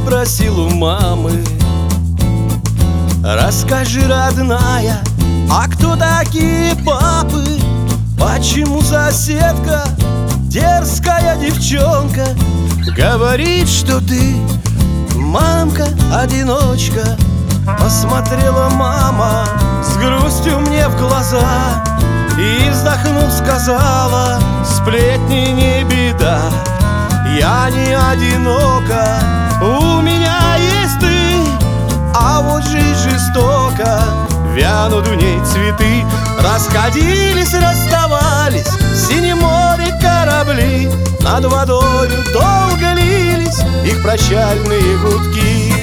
спросил у мамы: расскажи, родная, а кто такие папы? Почему соседка, дерзкая девчонка, говорит, что ты мамка-одиночка? Посмотрела мама с грустью мне в глаза и, вздохнув, сказала: сплетни не беда, я не одинока, у меня есть ты. А вот жизнь жестока, вянут в ней цветы. Расходились, расставались, в синем море корабли, над водою долго лились их прощальные гудки.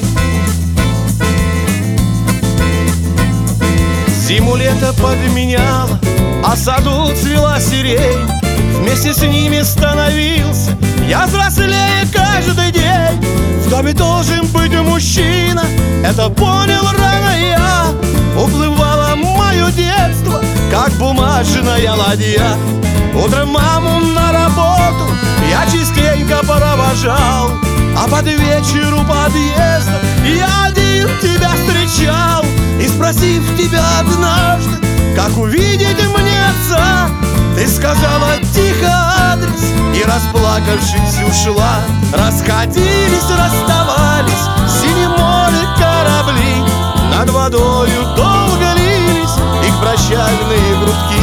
Зиму лето подменяла, а в саду цвела сирень. Вместе с ними становился я взрослее каждый день. В доме должен быть мужчина, это понял рано я. Уплывало мое детство, как бумажная ладья. Утром маму на работу я частенько провожал, а под вечер у подъезда я один тебя встречал. И спросив тебя однажды, как увидеть мне отца, ты сказала тихо адрес и, расплакавшись, ушла. Расходились, расставались, в синем море корабли, над водою долго лились их прощальные грудки.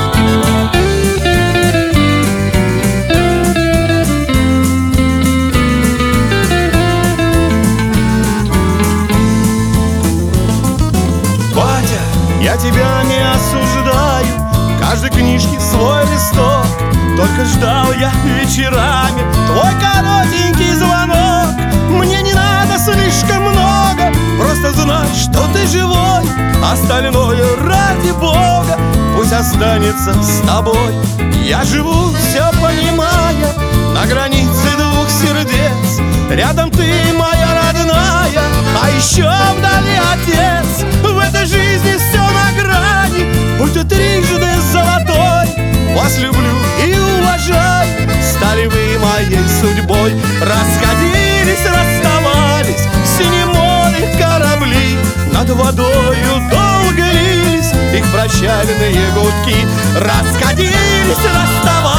Батя, я тебя не осуждаю, каждой книжке свой листок. Только ждал я вечерами твой коротенький звонок. Мне не надо слишком много, просто знай, что ты живой. Остальное ради Бога пусть останется с тобой. Я живу, все понимая, на границе двух сердец. Рядом ты, моя родная, а еще вдали отец. В этой жизни все на грани, будь ты трижды золотой. Вас люблю и уважаю, стали вы моей судьбой. Расходились, расставались, в синем море корабли, над водою долго лились их прощальные гудки. Расходились, расставались,